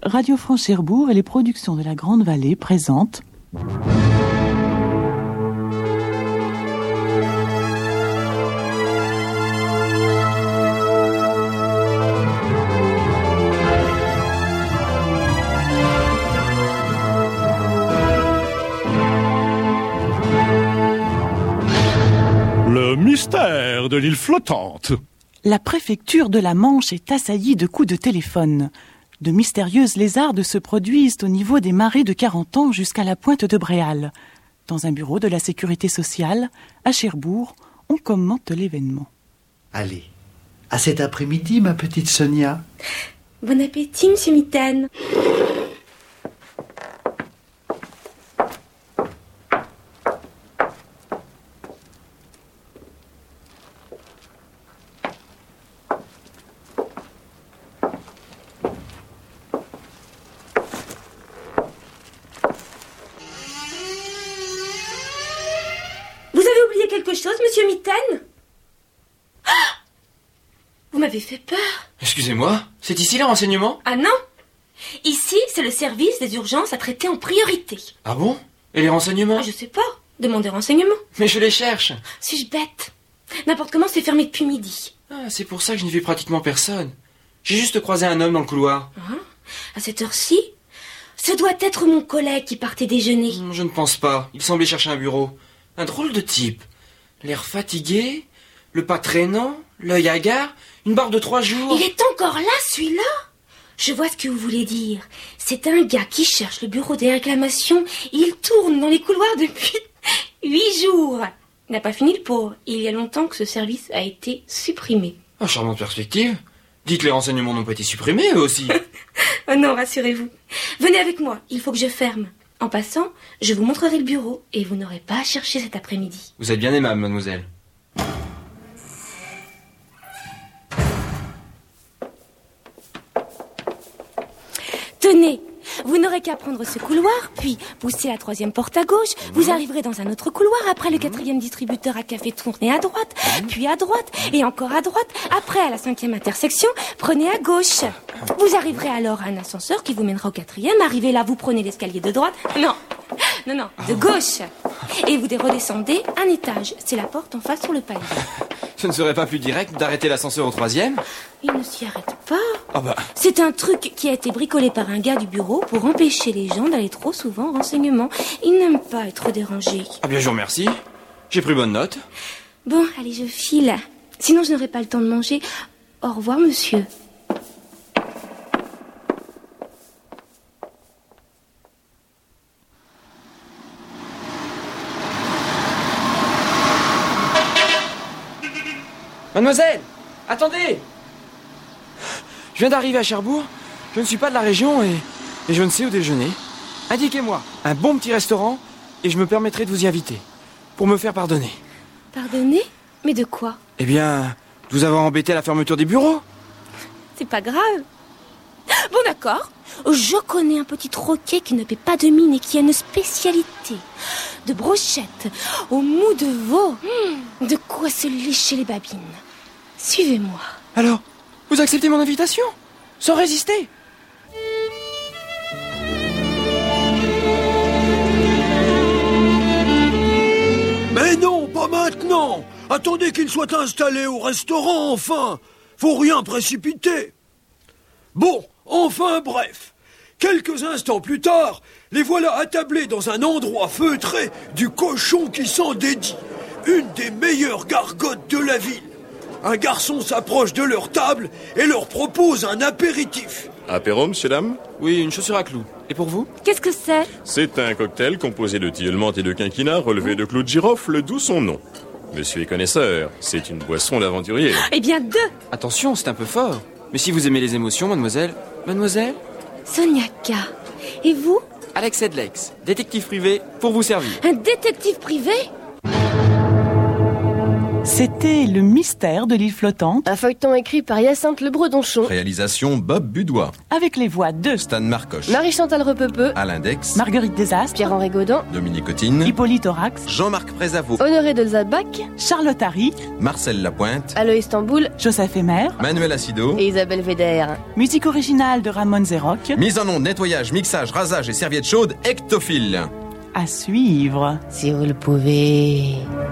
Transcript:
Radio France Cherbourg et les productions de la Grande Vallée présentent Le mystère de l'île flottante. La préfecture de la Manche est assaillie de coups de téléphone. De mystérieuses lézardes se produisent au niveau des marais de 40 ans jusqu'à la pointe de Bréal. Dans un bureau de la sécurité sociale, à Cherbourg, on commente l'événement. Allez, à cet après-midi, ma petite Sonia. Bon appétit, monsieur Mitane. Vous avez oublié quelque chose, monsieur Mitane? Ah! Vous m'avez fait peur. Excusez-moi, c'est ici les renseignements? Ah non? Ici, c'est le service des urgences à traiter en priorité. Ah bon? Et les renseignements? Ah, je sais pas. Demandez renseignements. Mais je les cherche. Suis-je bête? N'importe comment, c'est fermé depuis midi. Ah, c'est pour ça que je n'ai vu pratiquement personne. J'ai juste croisé un homme dans le couloir. Ah, à cette heure-ci? Ce doit être mon collègue qui partait déjeuner. Je ne pense pas. Il semblait chercher un bureau. Un drôle de type. L'air fatigué, le pas traînant, l'œil hagard, une barbe de 3 jours. Il est encore là, celui-là? Je vois ce que vous voulez dire. C'est un gars qui cherche le bureau des réclamations. Il tourne dans les couloirs depuis 8 jours. Il n'a pas fini le pauvre. Il y a longtemps que ce service a été supprimé. Ah, charmante perspective. Dites que les renseignements n'ont pas été supprimés, eux aussi. Oh non, rassurez-vous. Venez avec moi, il faut que je ferme. En passant, je vous montrerai le bureau et vous n'aurez pas à chercher cet après-midi. Vous êtes bien aimable, mademoiselle. Tenez, vous n'aurez qu'à prendre ce couloir, puis pousser la 3e porte à gauche. Vous arriverez dans un autre couloir, après le 4e distributeur à café, tournez à droite, puis à droite, et encore à droite. Après, à la 5e intersection, prenez à gauche. Vous arriverez alors à un ascenseur qui vous mènera au 4e. Arrivez là, vous prenez l'escalier de droite. Non, de gauche. Et vous redescendez un étage. C'est la porte en face sur le palier. Ce ne serait pas plus direct d'arrêter l'ascenseur au 3e? Il ne s'y arrête pas. Ah bah... C'est un truc qui a été bricolé par un gars du bureau pour empêcher les gens d'aller trop souvent au renseignement. Il n'aime pas être dérangé. Ah bien, je vous remercie. J'ai pris bonne note. Bon, allez, je file. Sinon, je n'aurai pas le temps de manger. Au revoir, monsieur. Mademoiselle, attendez! Je viens d'arriver à Cherbourg, je ne suis pas de la région et je ne sais où déjeuner. Indiquez-moi un bon petit restaurant et je me permettrai de vous y inviter, pour me faire pardonner. Pardonnez? Mais de quoi? Eh bien, de vous avoir embêté à la fermeture des bureaux. C'est pas grave. Bon, d'accord. Je connais un petit troquet qui ne paie pas de mine et qui a une spécialité. De brochettes au mou de veau. De quoi se lécher les babines. Suivez-moi. Alors, vous acceptez mon invitation? Sans résister? Mais non, pas maintenant. Attendez qu'il soit installé au restaurant, enfin. Faut rien précipiter. Bon, enfin bref. Quelques instants plus tard, les voilà attablés dans un endroit feutré du cochon qui s'en dédie. Une des meilleures gargotes de la ville. Un garçon s'approche de leur table et leur propose un apéritif. Apéro, monsieur, dame? Oui, une chaussure à clous. Et pour vous? Qu'est-ce que c'est? C'est un cocktail composé de tilleul menthe et de quinquina relevé de clous de girofle, d'où son nom. Monsieur est connaisseur, c'est une boisson d'aventurier. Eh bien, 2. Attention, c'est un peu fort. Mais si vous aimez les émotions, mademoiselle... Mademoiselle? Sonia K. Et vous? Alex Edlex, détective privé, pour vous servir. Un détective privé? C'était Le mystère de l'île flottante, Un feuilleton écrit par Hyacinthe Le Bredonchon, Réalisation Bob Budois, avec les voix de Stan Marcoche, Marie-Chantal Repepeux, Alain Dex, Marguerite Desastres, Pierre-Henri Gaudin, Dominique Cotine, Hippolyte Aurax, Jean-Marc Prézavot, Honoré de Zalbach, Charlotte Harry, Marcel Lapointe, Aloïs Tamboul Joseph Emer, Manuel Acido. et Isabelle Védère. musique originale de Ramon Zerroc, Mise en onde, nettoyage, mixage, rasage et serviette chaude, Ectophile. à suivre. Si vous le pouvez...